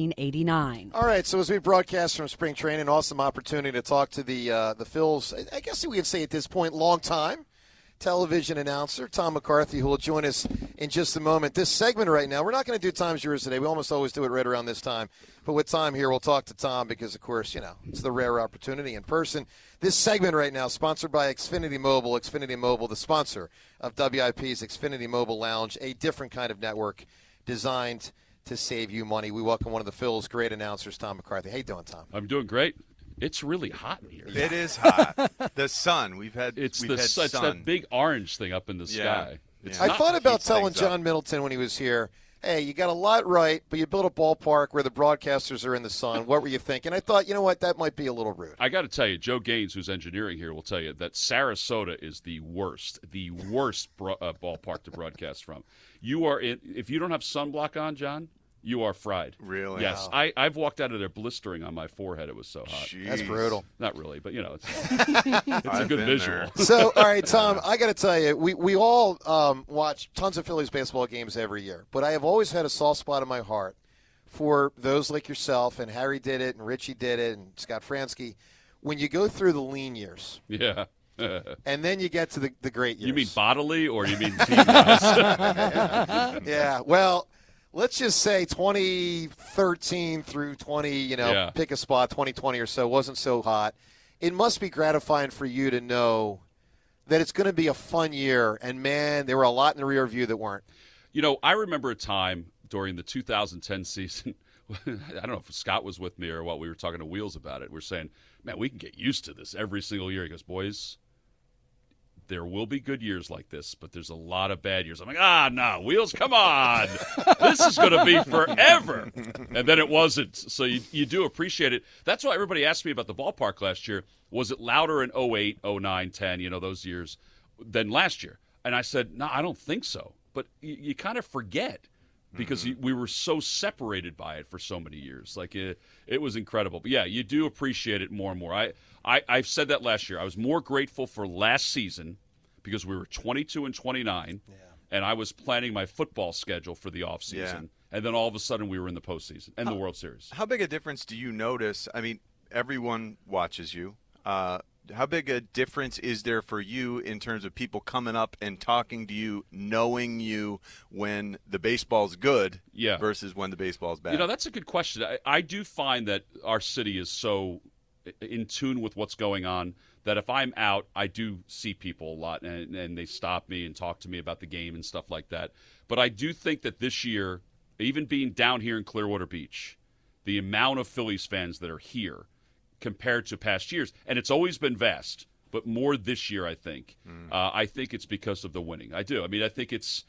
1989. All right, so as we broadcast from spring training, awesome opportunity to talk to the Phils, I guess we could say at this point, long time television announcer, Tom McCarthy, who will join us in just a moment. This segment right now, we're not going to do Tom's Yours today. We almost always do it right around this time. But with Tom here, we'll talk to Tom because, of course, it's the rare opportunity in person. This segment right now, sponsored by Xfinity Mobile. Xfinity Mobile, the sponsor of WIP's Xfinity Mobile Lounge, a different kind of network designed to save you money. We welcome one of the Phil's great announcers, Tom McCarthy. How you doing, Tom? I'm doing great. It's really hot in here. It is hot. The sun. We've had sun. It's that big orange thing up in the sky. Yeah. I thought about telling John Middleton when he was here, hey, you got a lot right, but you built a ballpark where the broadcasters are in the sun. What were you thinking? I thought, you know what, that might be a little rude. I got to tell you, Joe Gaines, who's engineering here, will tell you that Sarasota is the worst ballpark to broadcast from. If you don't have sunblock on, John, you are fried. Really? Yes. Wow. I've walked out of there blistering on my forehead. It was so hot. Jeez. That's brutal. Not really, but, it's a good visual. So, all right, Tom, I got to tell you, we all watch tons of Phillies baseball games every year, but I have always had a soft spot in my heart for those like yourself, and Harry did it, and Richie did it, and Scott Fransky, when you go through the lean years. Yeah. And then you get to the great years. You mean bodily or you mean team-wise? Yeah, well, let's just say 2013 through 20, pick a spot, 2020 or so, wasn't so hot. It must be gratifying for you to know that it's going to be a fun year. And, man, there were a lot in the rear view that weren't. I remember a time during the 2010 season, I don't know if Scott was with me or what, we were talking to Wheels about it. We're saying, man, we can get used to this every single year. He goes, boys, there will be good years like this, but there's a lot of bad years. I'm like, no, Wheels, come on. This is going to be forever. And then it wasn't. So you do appreciate it. That's why everybody asked me about the ballpark last year. Was it louder in 08, 09, 10, those years, than last year? And I said, no, I don't think so. But you kind of forget because we were so separated by it for so many years. Like it was incredible. But, yeah, you do appreciate it more and more. I've said that last year. I was more grateful for last season because we were 22 and 29, and I was planning my football schedule for the offseason. Yeah. And then all of a sudden we were in the postseason and the World Series. How big a difference do you notice? I mean, everyone watches you. How big a difference is there for you in terms of people coming up and talking to you, knowing you when the baseball's good versus when the baseball's bad? That's a good question. I do find that our city is so in tune with what's going on that if I'm out, I do see people a lot, and they stop me and talk to me about the game and stuff like that. But I do think that this year, even being down here in Clearwater Beach, the amount of Phillies fans that are here compared to past years, and it's always been vast, but more this year, I think. I think it's because of the winning. I do. I mean, I think it's,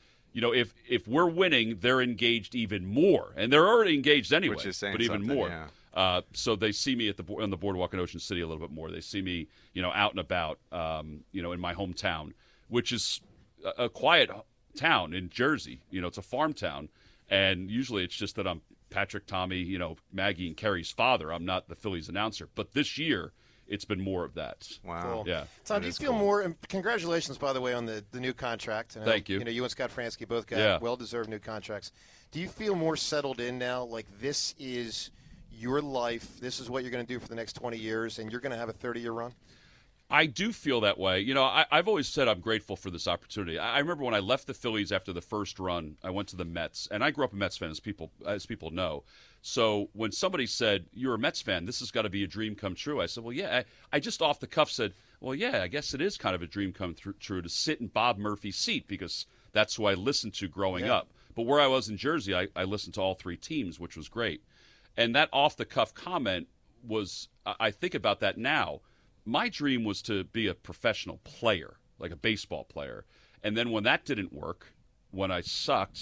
if we're winning, they're engaged even more. And they're already engaged anyway, which is saying but even more. Yeah. So they see me on the boardwalk in Ocean City a little bit more. They see me, out and about, in my hometown, which is a quiet town in Jersey. It's a farm town, and usually it's just that I'm Patrick, Tommy, Maggie, and Kerry's father. I'm not the Phillies announcer. But this year, it's been more of that. Wow. Cool. Yeah. Tom, do you feel more – and congratulations, by the way, on the new contract. Thank you. You and Scott Fransky both got well-deserved new contracts. Do you feel more settled in now, like this is your life, this is what you're going to do for the next 20 years, and you're going to have a 30-year run? I do feel that way. I've always said I'm grateful for this opportunity. I remember when I left the Phillies after the first run, I went to the Mets, and I grew up a Mets fan, as people know. So when somebody said, you're a Mets fan, this has got to be a dream come true, I said, well, yeah. I just off the cuff said, well, yeah, I guess it is kind of a dream come true to sit in Bob Murphy's seat because that's who I listened to growing up. But where I was in Jersey, I listened to all three teams, which was great. And that off-the-cuff comment was, I think about that now, my dream was to be a professional player, like a baseball player. And then when that didn't work, when I sucked,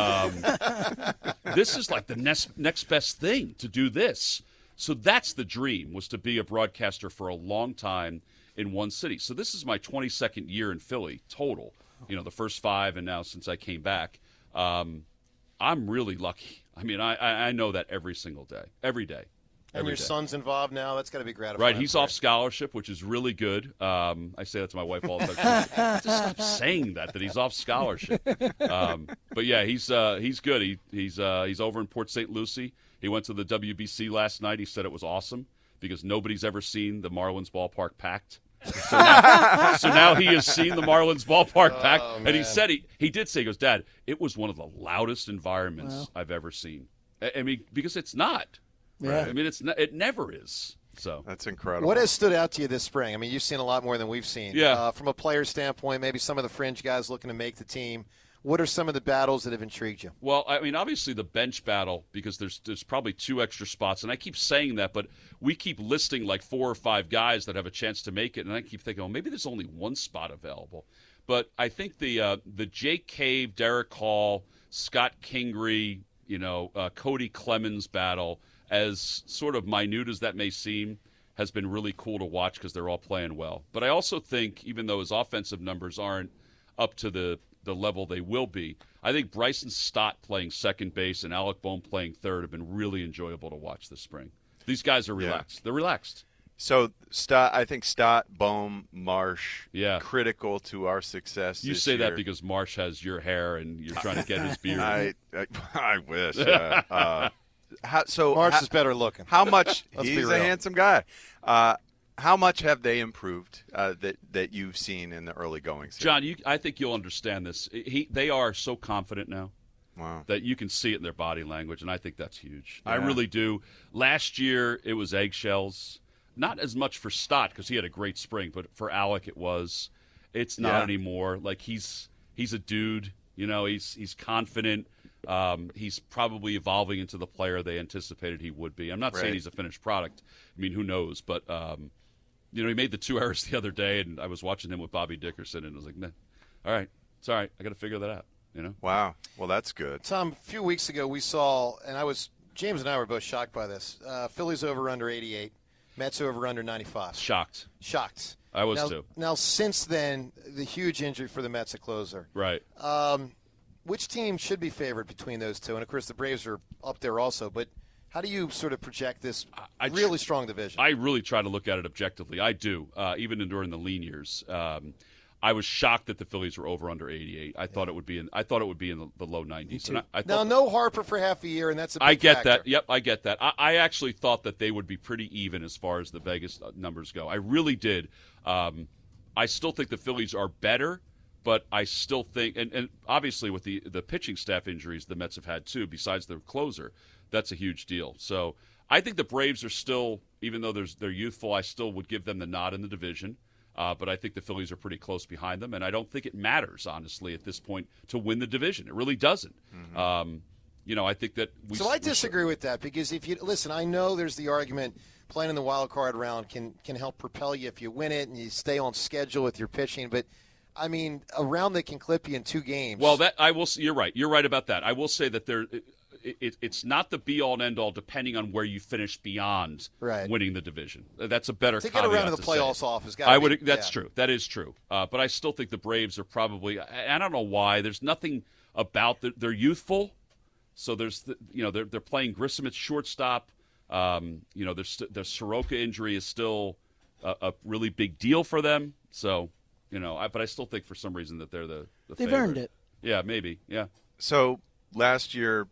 this is like the next best thing, to do this. So that's the dream, was to be a broadcaster for a long time in one city. So this is my 22nd year in Philly total, the first 5 and now since I came back. I'm really lucky. I mean, I know that every single day, every day. And your son's involved now. That's got to be gratifying. Right, he's off scholarship, which is really good. I say that to my wife all the time. Just stop saying that he's off scholarship. But yeah, he's good. He's over in Port St. Lucie. He went to the WBC last night. He said it was awesome because nobody's ever seen the Marlins ballpark packed. So now he has seen the Marlins ballpark packed, and he said he did say, he goes, Dad, it was one of the loudest environments I've ever seen. I mean, because it's not. Yeah. I mean, it never is. So that's incredible. What has stood out to you this spring? I mean, you've seen a lot more than we've seen. Yeah. From a player standpoint, maybe some of the fringe guys looking to make the team. What are some of the battles that have intrigued you? Well, I mean, obviously the bench battle, because there's probably 2 extra spots, and I keep saying that, but we keep listing like 4 or 5 guys that have a chance to make it, and I keep thinking, well, maybe there's only 1 spot available. But I think the Jake Cave, Derek Hall, Scott Kingery, Cody Clemens battle, as sort of minute as that may seem, has been really cool to watch because they're all playing well. But I also think, even though his offensive numbers aren't up to the level they will be, I think Bryson Stott playing second base and Alec Bohm playing third have been really enjoyable to watch this spring. These guys are relaxed. Yeah. They're relaxed. So I think Stott, Bohm, Marsh, critical to our success. You say that because Marsh has your hair and you're trying to get his beard. I wish. Marsh is better looking. How much? He's a handsome guy. How much have they improved that you've seen in the early goings? John, I think you'll understand this. They are so confident now. Wow. That you can see it in their body language, and I think that's huge. Yeah. I really do. Last year, it was eggshells. Not as much for Stott because he had a great spring, but for Alec it was. It's not anymore. Like he's a dude. He's confident. He's probably evolving into the player they anticipated he would be. I'm not saying he's a finished product. I mean, who knows? But he made the 2 errors the other day, and I was watching him with Bobby Dickerson, and I was like, nah, all right, it's all right. I got to figure that out. Wow. Well, that's good. Tom, a few weeks ago we saw, and James and I were both shocked by this. Phillies over under 88, Mets over under 95. Shocked. I was too. Now, since then, the huge injury for the Mets at closer. Right. Which team should be favored between those two? And of course, the Braves are up there also. But how do you sort of project this really strong division? I really try to look at it objectively. I do, even during the lean years. I was shocked that the Phillies were over under 88. I thought it would be in the low 90s. And I now, no Harper for half a year, and that's a big I get factor. that. Yep, I get that. I actually thought that they would be pretty even as far as the Vegas numbers go. I really did. I still think the Phillies are better, but I still think, and obviously with the pitching staff injuries the Mets have had too, besides their closer, that's a huge deal. So I think the Braves are still, even though they're youthful, I still would give them the nod in the division. But I think the Phillies are pretty close behind them, and I don't think it matters, honestly, at this point to win the division. It really doesn't. Mm-hmm. I think that I disagree with that because if you listen, I know there's the argument playing in the wild card round can help propel you if you win it and you stay on schedule with your pitching, but I mean, a round that can clip you in 2 games. Well, you're right. You're right about that. I will say that it's not the be-all and end-all depending on where you finish beyond winning the division. That's a better caveat to get around to the playoffs say. Off has got to be. That's true. That is true. But I still think the Braves are probably – I don't know why. There's nothing about – they're youthful. So they're playing Grissom at shortstop. Their Soroka injury is still a really big deal for them. So, but I still think for some reason that they're the They've favorite. earned it. Yeah, maybe. Yeah. So – last year,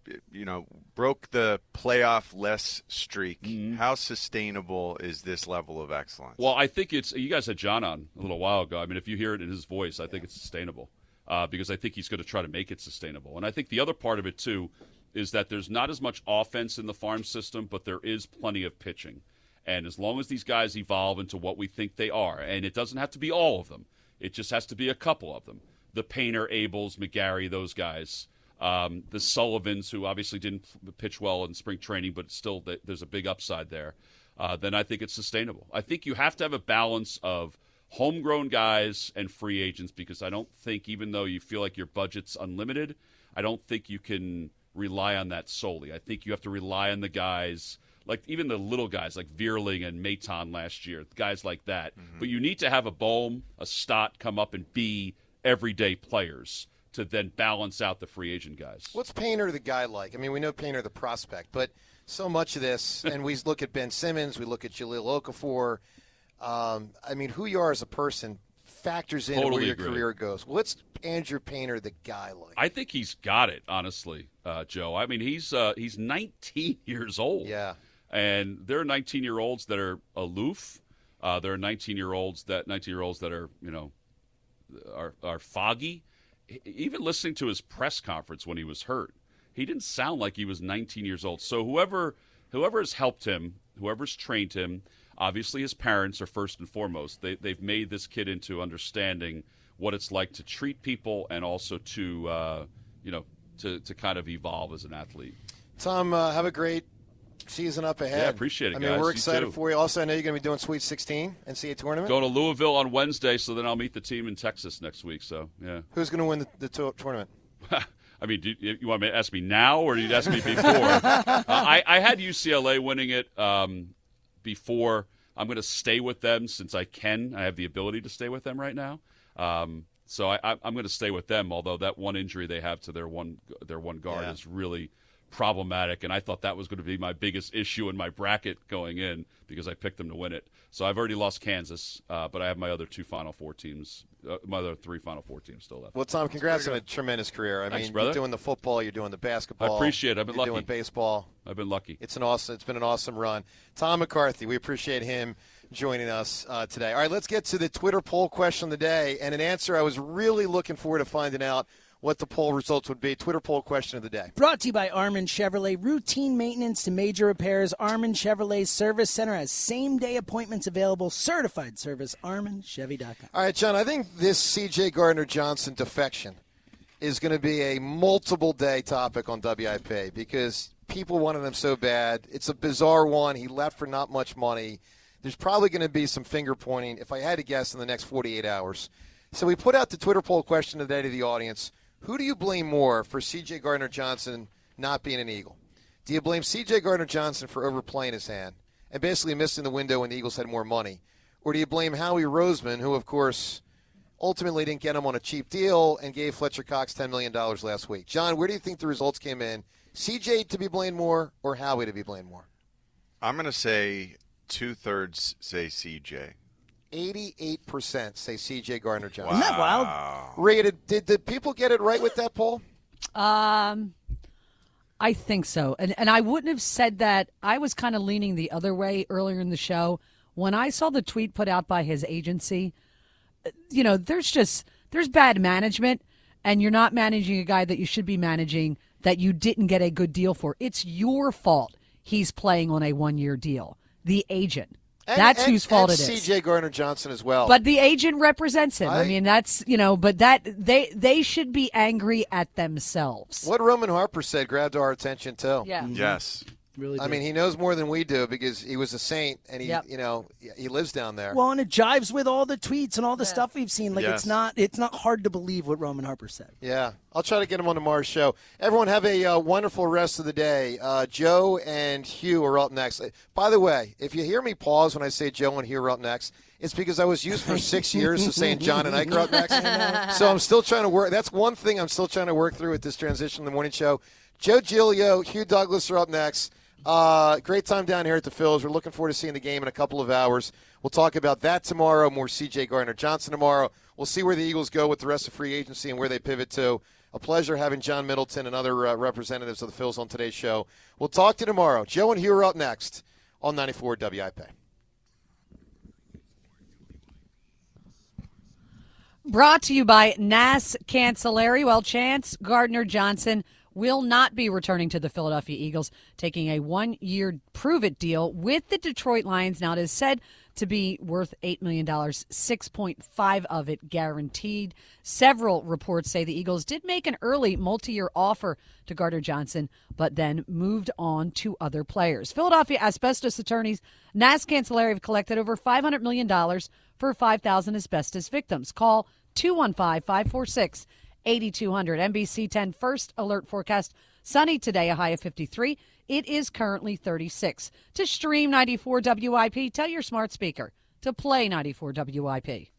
broke the playoff-less streak. Mm-hmm. How sustainable is this level of excellence? Well, I think you guys had John on a little while ago. I mean, if you hear it in his voice, I think it's sustainable because I think he's going to try to make it sustainable. And I think the other part of it, too, is that there's not as much offense in the farm system, but there is plenty of pitching. And as long as these guys evolve into what we think they are, and it doesn't have to be all of them, it just has to be a couple of them. The Painter, Abels, McGarry, those guys. The Sullivans, who obviously didn't pitch well in spring training, but still there's a big upside there, then I think it's sustainable. I think you have to have a balance of homegrown guys and free agents because I don't think, even though you feel like your budget's unlimited, I don't think you can rely on that solely. I think you have to rely on the guys, like even the little guys like Vierling and Maton last year, guys like that. Mm-hmm. But you need to have a Bohm, a Stott come up and be everyday players to then balance out the free agent guys. What's Painter the guy like? I mean, we know Painter the prospect, but so much of this, and we look at Ben Simmons, we look at Jaleel Okafor. I mean, who you are as a person factors in where your career goes. What's Andrew Painter the guy like? I think he's got it, honestly, Joe. I mean, he's 19 years old. Yeah. And there are 19-year-olds that are aloof. There are 19-year-olds that are, are foggy. Even listening to his press conference when he was hurt, he didn't sound like he was 19 years old. So whoever has helped him, whoever's trained him, obviously his parents are first and foremost. They've made this kid into understanding what it's like to treat people and also to kind of evolve as an athlete. Tom, have a great season up ahead. Yeah, appreciate it, I mean, guys. we're You excited too. for you. Also, I know you're going to be doing Sweet 16 NCAA tournament. Going to Louisville on Wednesday, so then I'll meet the team in Texas next week. So, yeah. Who's going to win the tournament? I mean, you want to ask me now, or did you ask me before? I had UCLA winning it before. I'm going to stay with them since I can. I have the ability to stay with them right now. So I'm going to stay with them, although that one injury they have to their one guard is really problematic, and I thought that was going to be my biggest issue in my bracket going in because I picked them to win it. So I've already lost Kansas, but I have my other two Final Four teams, my other three Final Four teams still left. Well, Tom, congrats on a tremendous career. I Thanks, mean, brother. you're doing the football, you're doing the basketball. I appreciate it. I've been lucky. You're doing baseball. I've been lucky. It's been an awesome run. Tom McCarthy, we appreciate him joining us today. All right, let's get to the Twitter poll question of the day, and an answer I was really looking forward to finding out what the poll results would be. Twitter poll question of the day. Brought to you by Armin Chevrolet. Routine maintenance to major repairs. Armin Chevrolet Service Center has same-day appointments available. Certified service, ArminChevy.com. All right, John, I think this C.J. Gardner-Johnson defection is going to be a multiple-day topic on WIP because people wanted him so bad. It's a bizarre one. He left for not much money. There's probably going to be some finger-pointing, if I had to guess, in the next 48 hours. So we put out the Twitter poll question today to the audience. Who do you blame more for C.J. Gardner-Johnson not being an Eagle? Do you blame C.J. Gardner-Johnson for overplaying his hand and basically missing the window when the Eagles had more money? Or do you blame Howie Roseman, who, of course, ultimately didn't get him on a cheap deal and gave Fletcher Cox $10 million last week? John, where do you think the results came in? C.J. to be blamed more or Howie to be blamed more? I'm going to say 2/3 say CJ. 88% say C.J. Gardner-Johnson. Isn't that wild? Ray, did the people get it right with that poll? I think so. And I wouldn't have said that. I was kind of leaning the other way earlier in the show. When I saw the tweet put out by his agency, you know, there's bad management, and you're not managing a guy that you should be managing that you didn't get a good deal for. It's your fault he's playing on a one-year deal. The agent. That's whose fault it is. C.J. Gardner-Johnson as well. But the agent represents him. I mean, that's, you know, but that they should be angry at themselves. What Roman Harper said grabbed our attention, too. Yeah. Yes. Really I mean, he knows more than we do because he was a Saint and he, you know, he lives down there. Well, and it jives with all the tweets and all the stuff we've seen. Like Yes. it's not hard to believe what Roman Harper said. Yeah. I'll try to get him on tomorrow's show. Everyone have a wonderful rest of the day. Joe and Hugh are up next. By the way, if you hear me pause when I say Joe and Hugh are up next, it's because I was used for 6 years of saying John and Ike are up next. So I'm still trying to work. That's one thing I'm still trying to work through with this transition in the morning show. Joe Giglio, Hugh Douglas are up next. Great time down here at the Phils. We're looking forward to seeing the game in a couple of hours. We'll talk about that tomorrow, more C.J. Gardner-Johnson tomorrow. We'll see where the Eagles go with the rest of free agency and where they pivot to. A pleasure having John Middleton and other representatives of the Phils on today's show. We'll talk to you tomorrow. Joe and Hugh are up next on 94 WIP. Brought to you by Nass Cancelleri. Well, Chance Gardner-Johnson will not be returning to the Philadelphia Eagles, taking a one-year prove-it deal with the Detroit Lions. Now, it is said to be worth $8 million, 6.5 of it guaranteed. Several reports say the Eagles did make an early multi-year offer to Gardner-Johnson, but then moved on to other players. Philadelphia asbestos attorneys Nass Cancelleri have collected over $500 million for 5,000 asbestos victims. Call 215-546-8200. NBC 10 first alert forecast. Sunny today, a high of 53. It is currently 36. To stream 94 WIP, tell your smart speaker to play 94 WIP.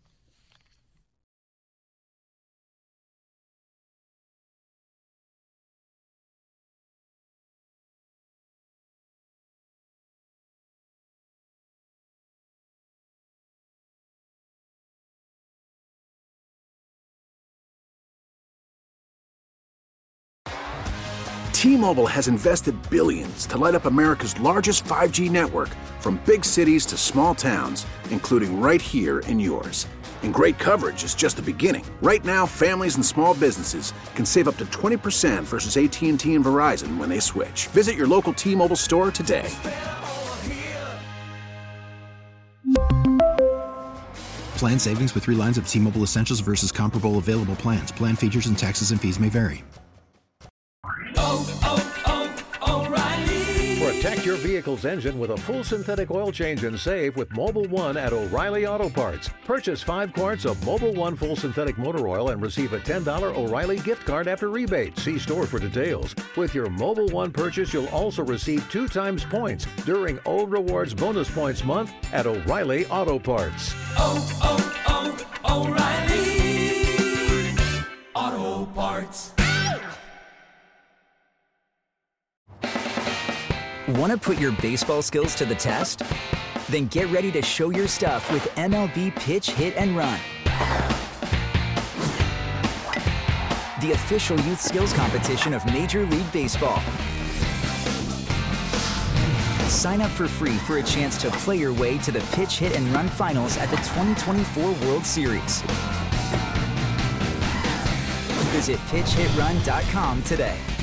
T-Mobile has invested billions to light up America's largest 5G network, from big cities to small towns, including right here in yours. And great coverage is just the beginning. Right now, families and small businesses can save up to 20% versus AT&T and Verizon when they switch. Visit your local T-Mobile store today. Plan savings with 3 lines of T-Mobile Essentials versus comparable available plans. Plan features and taxes and fees may vary. For a Protect your vehicle's engine with a full synthetic oil change and save with Mobil 1 at O'Reilly Auto Parts. Purchase 5 quarts of Mobil 1 full synthetic motor oil and receive a $10 O'Reilly gift card after rebate. See store for details. With your Mobil 1 purchase, you'll also receive 2 times points during O Rewards Bonus Points Month at O'Reilly Auto Parts. O'Reilly Auto Parts. Want to put your baseball skills to the test? Then get ready to show your stuff with MLB Pitch, Hit, and Run. The official youth skills competition of Major League Baseball. Sign up for free for a chance to play your way to the Pitch, Hit, and Run finals at the 2024 World Series. Visit PitchHitRun.com today.